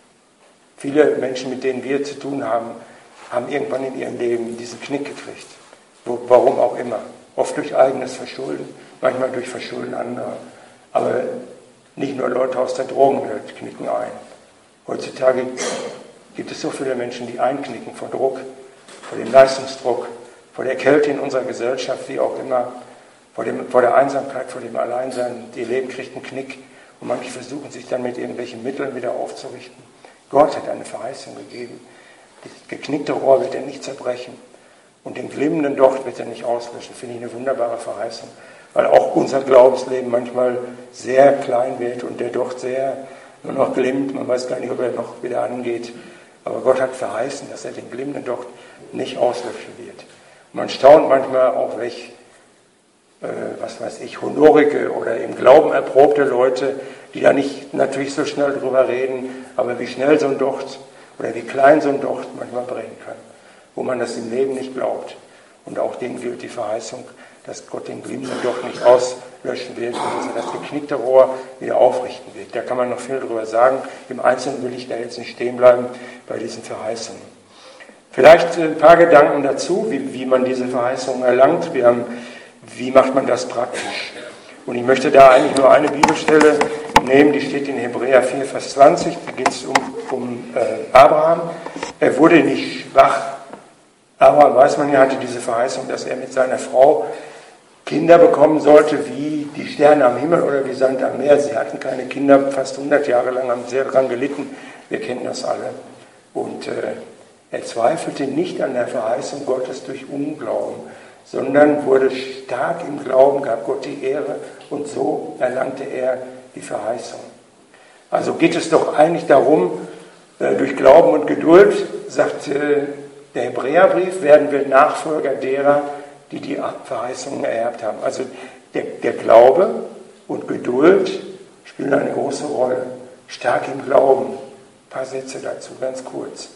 A: Viele Menschen, mit denen wir zu tun haben, haben irgendwann in ihrem Leben diesen Knick gekriegt. Warum auch immer. Oft durch eigenes Verschulden, manchmal durch Verschulden anderer. Aber nicht nur Leute aus der Drogenwelt knicken ein. Heutzutage gibt es so viele Menschen, die einknicken vor Druck, vor dem Leistungsdruck, vor der Kälte in unserer Gesellschaft, wie auch immer, vor, dem, vor der Einsamkeit, vor dem Alleinsein. Die Leben kriegt einen Knick und manche versuchen sich dann mit irgendwelchen Mitteln wieder aufzurichten. Gott hat eine Verheißung gegeben. Das geknickte Rohr wird er nicht zerbrechen und den glimmenden Docht wird er nicht auslöschen. Finde ich eine wunderbare Verheißung, weil auch unser Glaubensleben manchmal sehr klein wird und der Docht sehr nur noch glimmt. Man weiß gar nicht, ob er noch wieder angeht. Aber Gott hat verheißen, dass er den glimmenden Docht nicht auslöschen wird. Man staunt manchmal auch, welch, äh, was weiß ich, honorige oder im Glauben erprobte Leute, die da nicht natürlich so schnell drüber reden, aber wie schnell so ein Docht oder wie klein so ein Docht manchmal brennen kann, wo man das im Leben nicht glaubt. Und auch denen gilt die Verheißung, dass Gott den glimmenden Docht nicht auslöschen wird und dass er das geknickte Rohr wieder aufrichten wird. Da kann man noch viel drüber sagen. Im Einzelnen will ich da jetzt nicht stehen bleiben bei diesen Verheißungen. Vielleicht ein paar Gedanken dazu, wie, wie man diese Verheißungen erlangt. Wir haben, wie macht man das praktisch? Und ich möchte da eigentlich nur eine Bibelstelle nehmen, die steht in Hebräer vier, Vers zwanzig. Da geht es um, um äh, Abraham. Er wurde nicht schwach. Abraham, weiß man ja, hatte diese Verheißung, dass er mit seiner Frau Kinder bekommen sollte, wie die Sterne am Himmel oder wie Sand am Meer. Sie hatten keine Kinder, fast hundert Jahre lang, haben sehr daran gelitten. Wir kennen das alle. Und äh, er zweifelte nicht an der Verheißung Gottes durch Unglauben, sondern wurde stark im Glauben, gab Gott die Ehre und so erlangte er die Verheißung. Also geht es doch eigentlich darum, äh, durch Glauben und Geduld, sagt äh, der Hebräerbrief, werden wir Nachfolger derer, die die Verheißungen ererbt haben. Also der, der Glaube und Geduld spielen eine große Rolle. Stark im Glauben. Ein paar Sätze dazu, ganz kurz.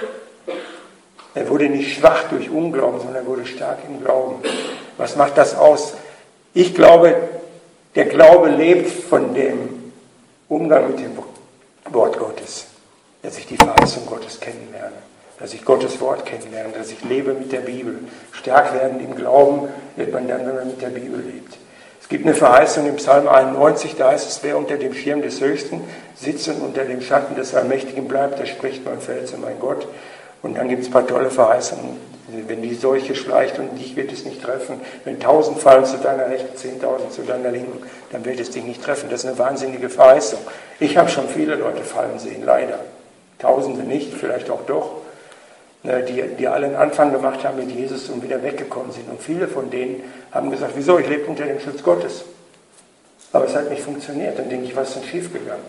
A: Er wurde nicht schwach durch Unglauben, sondern er wurde stark im Glauben. Was macht das aus? Ich glaube, der Glaube lebt von dem Umgang mit dem Wort Gottes. Dass ich die Verheißung Gottes kennenlerne. Dass ich Gottes Wort kennenlerne. Dass ich lebe mit der Bibel. Stark werden im Glauben wird man dann, wenn man mit der Bibel lebt. Es gibt eine Verheißung im Psalm einundneunzig, da heißt es, wer unter dem Schirm des Höchsten sitzt und unter dem Schatten des Allmächtigen bleibt, der spricht mein Fels und mein Gott. Und dann gibt es ein paar tolle Verheißungen. Wenn die Seuche schleicht und dich wird es nicht treffen, wenn tausend fallen zu deiner Rechten, zehntausend zu deiner Linken, dann wird es dich nicht treffen. Das ist eine wahnsinnige Verheißung. Ich habe schon viele Leute fallen sehen, leider. Tausende nicht, vielleicht auch doch, die, die alle einen Anfang gemacht haben mit Jesus und wieder weggekommen sind. Und viele von denen haben gesagt, wieso, ich lebe unter dem Schutz Gottes. Aber es hat nicht funktioniert. Dann denke ich, was ist denn schief gegangen?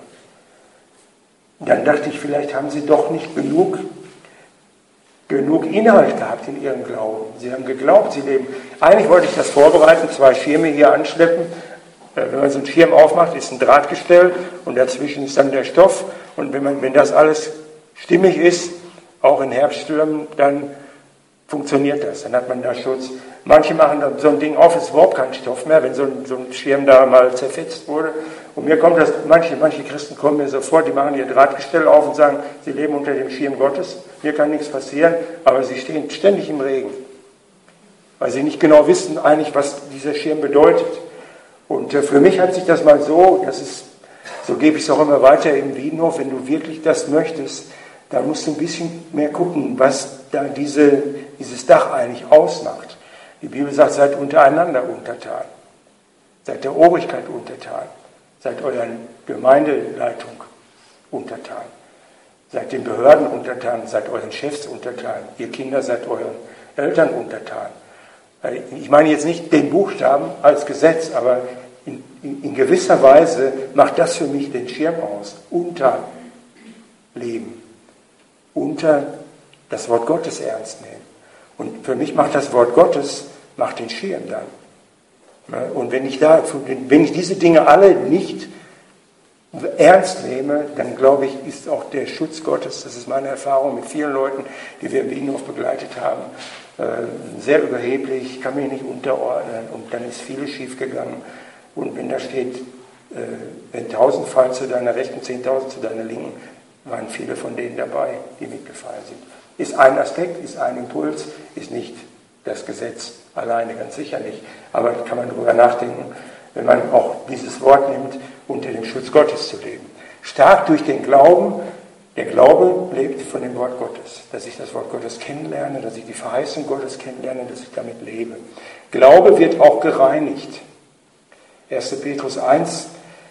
A: Dann dachte ich, vielleicht haben sie doch nicht genug genug Inhalt gehabt in ihrem Glauben. Sie haben geglaubt, sie leben. Eigentlich wollte ich das vorbereiten, zwei Schirme hier anschleppen. Wenn man so einen Schirm aufmacht, ist ein Drahtgestell und dazwischen ist dann der Stoff. Und wenn, man, wenn das alles stimmig ist, auch in Herbststürmen, dann funktioniert das. Dann hat man da Schutz. Manche machen dann so ein Ding auf, ist überhaupt kein Stoff mehr, wenn so ein, so ein Schirm da mal zerfetzt wurde. Und mir kommt das, manche, manche Christen kommen mir so vor, die machen ihr Drahtgestell auf und sagen, sie leben unter dem Schirm Gottes, mir kann nichts passieren, aber sie stehen ständig im Regen. Weil sie nicht genau wissen eigentlich, was dieser Schirm bedeutet. Und äh, für mich hat sich das mal so, das ist, so gebe ich es auch immer weiter im Wiedenhof, wenn du wirklich das möchtest, dann musst du ein bisschen mehr gucken, was da diese, dieses Dach eigentlich ausmacht. Die Bibel sagt, seid untereinander untertan. Seid der Obrigkeit untertan. Seid euren Gemeindeleitung untertan. Seid den Behörden untertan. Seid euren Chefs untertan. Ihr Kinder seid euren Eltern untertan. Ich meine jetzt nicht den Buchstaben als Gesetz, aber in, in, in gewisser Weise macht das für mich den Schirm aus. Unterleben. Unter das Wort Gottes ernst nehmen. Und für mich macht das Wort Gottes, macht den Schirm dann. Und wenn ich, da, wenn ich diese Dinge alle nicht ernst nehme, dann glaube ich, ist auch der Schutz Gottes, das ist meine Erfahrung mit vielen Leuten, die wir in Wienhof begleitet haben, sehr überheblich, kann mich nicht unterordnen und dann ist vieles schiefgegangen. Und wenn da steht, wenn tausend fallen zu deiner Rechten, zehntausend zu deiner Linken, waren viele von denen dabei, die mitgefallen sind. Ist ein Aspekt, ist ein Impuls, ist nicht das Gesetz alleine, ganz sicher nicht. Aber kann man darüber nachdenken, wenn man auch dieses Wort nimmt, unter dem Schutz Gottes zu leben. Stark durch den Glauben, der Glaube lebt von dem Wort Gottes. Dass ich das Wort Gottes kennenlerne, dass ich die Verheißung Gottes kennenlerne, dass ich damit lebe. Glaube wird auch gereinigt. erster Petrus eins,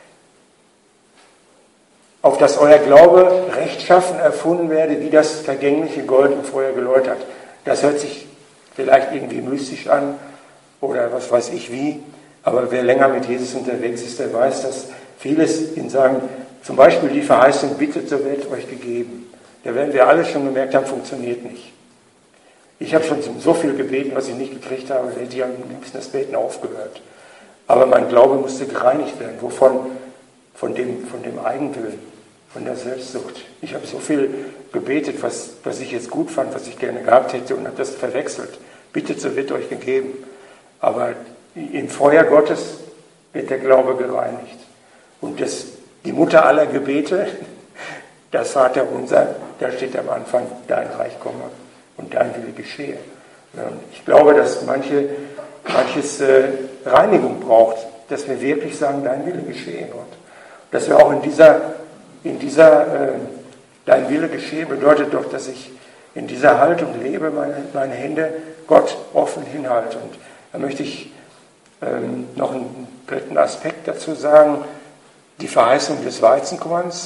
A: auf dass euer Glaube rechtschaffen erfunden werde, wie das vergängliche Gold im Feuer geläutert. Das hört sich vielleicht irgendwie mystisch an oder was weiß ich wie, aber wer länger mit Jesus unterwegs ist, der weiß, dass vieles in sagen, zum Beispiel die Verheißung, bittet, so wird euch gegeben. Da werden wir alle schon gemerkt haben, funktioniert nicht. Ich habe schon so viel gebeten, was ich nicht gekriegt habe, hätte ich am liebsten das Beten aufgehört. Aber mein Glaube musste gereinigt werden. Wovon? Von dem, von dem Eigenwillen, von der Selbstsucht. Ich habe so viel gebetet, was, was ich jetzt gut fand, was ich gerne gehabt hätte und habe das verwechselt. Bittet, so wird euch gegeben. Aber im Feuer Gottes wird der Glaube gereinigt. Und das, die Mutter aller Gebete, das Vaterunser, da steht am Anfang, dein Reich komme und dein Wille geschehe. Und ich glaube, dass manche, manches äh, Reinigung braucht, dass wir wirklich sagen, dein Wille geschehe, Gott. Dass wir auch in dieser, in dieser äh, dein Wille geschehe, bedeutet doch, dass ich in dieser Haltung lebe, meine, meine Hände Gott offen hinhalte. Und da möchte ich ähm, noch einen dritten Aspekt dazu sagen, die Verheißung des Weizenkorns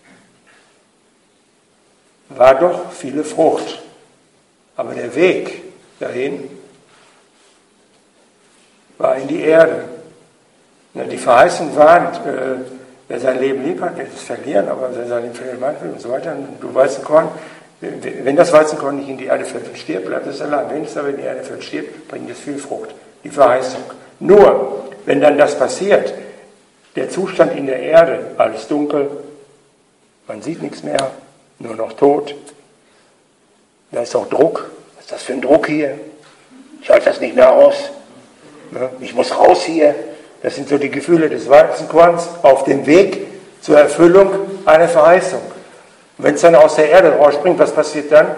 A: war doch viele Frucht. Aber der Weg dahin war in die Erde. Die Verheißung war, äh, wer sein Leben lieb hat, wird es verlieren, aber wer sein Leben verlieren will und so weiter. Du Weizenkorn, wenn das Weizenkorn nicht in die Erde fällt und stirbt, bleibt es allein. Wenn es aber in die Erde fällt und stirbt, bringt es viel Frucht. Die Verheißung. Nur, wenn dann das passiert, der Zustand in der Erde, alles dunkel, man sieht nichts mehr, nur noch tot. Da ist auch Druck. Was ist das für ein Druck hier? Ich halte das nicht mehr aus. Ich muss raus hier. Das sind so die Gefühle des Weizenkorns auf dem Weg zur Erfüllung einer Verheißung. Und wenn es dann aus der Erde rausspringt, was passiert dann?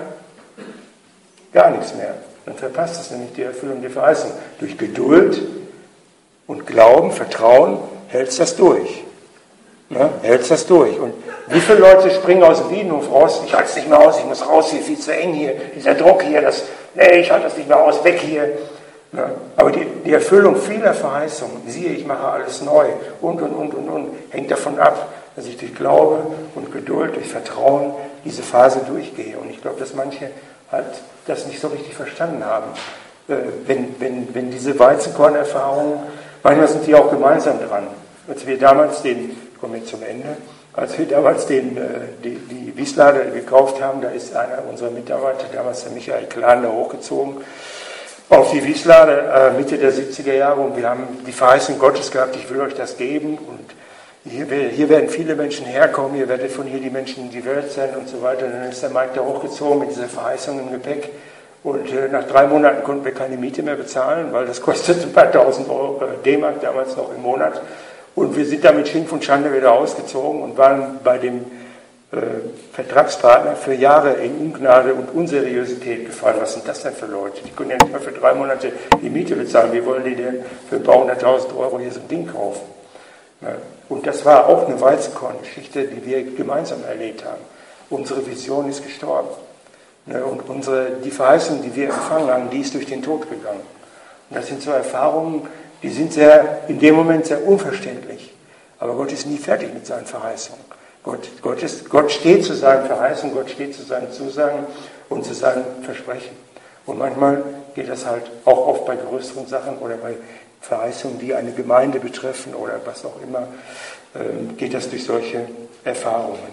A: Gar nichts mehr. Dann verpasst es nämlich die Erfüllung der Verheißung. Durch Geduld und Glauben, Vertrauen hältst das durch. Ne? Hältst das durch. Und wie viele Leute springen aus dem Wienhof raus? Ich halte es nicht mehr aus, ich muss raus hier, viel zu eng hier, dieser Druck hier, das, nee, ich halte das nicht mehr aus, weg hier. Ja, aber die, die Erfüllung vieler Verheißungen, siehe, ich mache alles neu und, und, und, und, und, hängt davon ab, dass ich durch Glaube und Geduld, durch Vertrauen diese Phase durchgehe. Und ich glaube, dass manche halt das nicht so richtig verstanden haben. Äh, wenn, wenn, wenn diese Weizenkornerfahrungen, manchmal sind die auch gemeinsam dran. Als wir damals den, ich komme jetzt zum Ende, als wir damals den, äh, die, die Wieslader gekauft haben, da ist einer unserer Mitarbeiter, damals der Michael Klahn, da hochgezogen, auf die Wieslade äh, Mitte der siebziger Jahre und wir haben die Verheißung Gottes gehabt, ich will euch das geben und hier, hier werden viele Menschen herkommen, ihr werdet von hier die Menschen in die Welt senden und so weiter. Und dann ist der Mike da hochgezogen mit dieser Verheißung im Gepäck und äh, nach drei Monaten konnten wir keine Miete mehr bezahlen, weil das kostet ein paar tausend Euro, äh, D-Mark damals noch im Monat und wir sind da mit Schimpf und Schande wieder ausgezogen und waren bei dem Äh, Vertragspartner für Jahre in Ungnade und Unseriosität gefallen. Was sind das denn für Leute? Die können ja nicht mal für drei Monate die Miete bezahlen. Wie wollen die denn für ein paar hunderttausend Euro hier so ein Ding kaufen? Ja. Und das war auch eine Weizenkorn-Geschichte, die wir gemeinsam erlebt haben. Unsere Vision ist gestorben. Ja, und unsere, die Verheißung, die wir empfangen haben, die ist durch den Tod gegangen. Und das sind so Erfahrungen, die sind sehr, in dem Moment sehr unverständlich. Aber Gott ist nie fertig mit seinen Verheißungen. Gott, Gott, ist, Gott steht zu seinen Verheißungen, Gott steht zu seinen Zusagen und zu seinen Versprechen. Und manchmal geht das halt auch oft bei größeren Sachen oder bei Verheißungen, die eine Gemeinde betreffen oder was auch immer, äh, geht das durch solche Erfahrungen.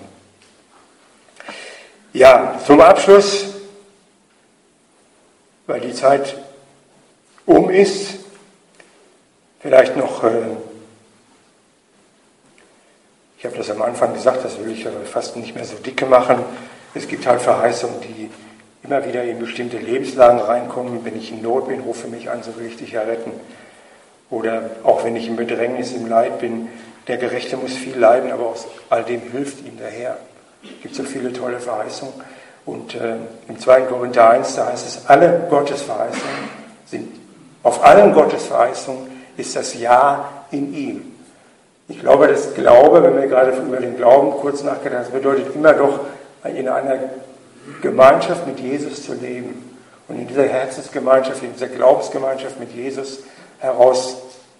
A: Ja, zum Abschluss, weil die Zeit um ist, vielleicht noch... Äh, Ich Ich habe das am Anfang gesagt, das will ich aber fast nicht mehr so dicke machen. Es gibt halt Verheißungen, die immer wieder in bestimmte Lebenslagen reinkommen. Wenn ich in Not bin, rufe mich an, so will ich dich erretten. Oder auch wenn ich im Bedrängnis, im Leid bin, der Gerechte muss viel leiden, aber aus all dem hilft ihm der Herr. Es gibt so viele tolle Verheißungen. Und äh, im zweiten Korinther eins, da heißt es, alle Gottesverheißungen sind, auf allen Gottesverheißungen ist das Ja in ihm. Ich glaube, das Glaube, wenn wir gerade über den Glauben kurz nachgedacht haben, das bedeutet immer doch, in einer Gemeinschaft mit Jesus zu leben. Und in dieser Herzensgemeinschaft, in dieser Glaubensgemeinschaft mit Jesus heraus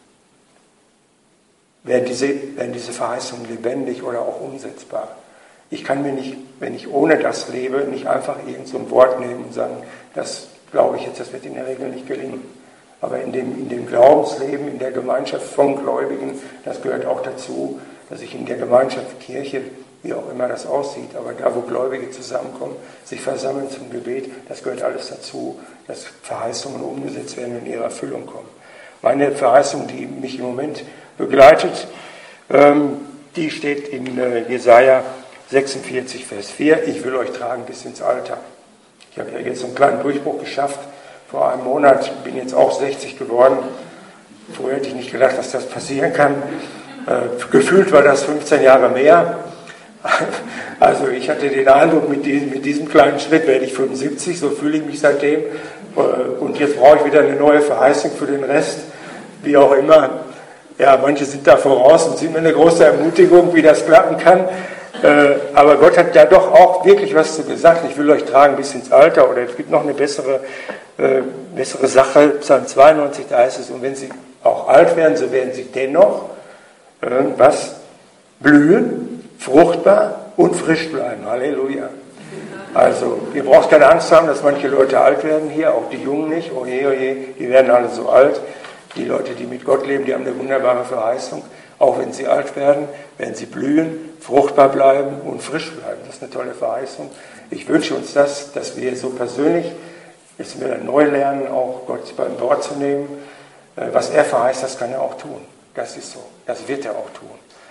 A: werden diese, werden diese Verheißungen lebendig oder auch umsetzbar. Ich kann mir nicht, wenn ich ohne das lebe, nicht einfach irgend so ein Wort nehmen und sagen, das glaube ich jetzt, das wird in der Regel nicht gelingen. Aber in dem, in dem Glaubensleben, in der Gemeinschaft von Gläubigen, das gehört auch dazu, dass ich in der Gemeinschaft Kirche, wie auch immer das aussieht, aber da, wo Gläubige zusammenkommen, sich versammeln zum Gebet, das gehört alles dazu, dass Verheißungen umgesetzt werden und in ihre Erfüllung kommen. Meine Verheißung, die mich im Moment begleitet, ähm, die steht in äh, Jesaja sechsundvierzig, Vers vier. Ich will euch tragen bis ins Alter. Ich habe ja jetzt einen kleinen Durchbruch geschafft. Vor einem Monat bin jetzt auch sechzig geworden. Vorher hätte ich nicht gedacht, dass das passieren kann. Äh, gefühlt war das fünfzehn Jahre mehr. Also ich hatte den Eindruck, mit diesem, mit diesem kleinen Schritt werde ich fünfundsiebzig, so fühle ich mich seitdem. Und jetzt brauche ich wieder eine neue Verheißung für den Rest, wie auch immer. Ja, manche sind da voraus und sind mir eine große Ermutigung, wie das klappen kann. Aber Gott hat da doch auch wirklich was zu gesagt. Ich will euch tragen bis ins Alter. Oder es gibt noch eine bessere, äh, bessere Sache. Psalm zweiundneunzig, da heißt es, und wenn sie auch alt werden, so werden sie dennoch äh, was? Blühen, fruchtbar und frisch bleiben. Halleluja. Also, ihr braucht keine Angst haben, dass manche Leute alt werden hier, auch die Jungen nicht. Oje, oje, die werden alle so alt. Die Leute, die mit Gott leben, die haben eine wunderbare Verheißung. Auch wenn sie alt werden, werden sie blühen, fruchtbar bleiben und frisch bleiben. Das ist eine tolle Verheißung. Ich wünsche uns das, dass wir so persönlich, jetzt wieder neu lernen, auch Gott beim Wort zu nehmen. Was er verheißt, das kann er auch tun. Das ist so. Das wird er auch tun.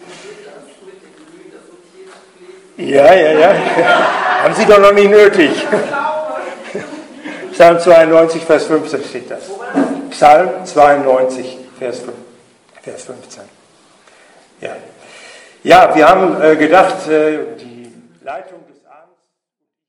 A: Ja, ja, ja. Haben Sie doch noch nicht nötig. Psalm zweiundneunzig, Vers fünfzehn steht das. Psalm zweiundneunzig, Vers fünfzehn. Ja, ja, wir haben äh, gedacht, äh, die Leitung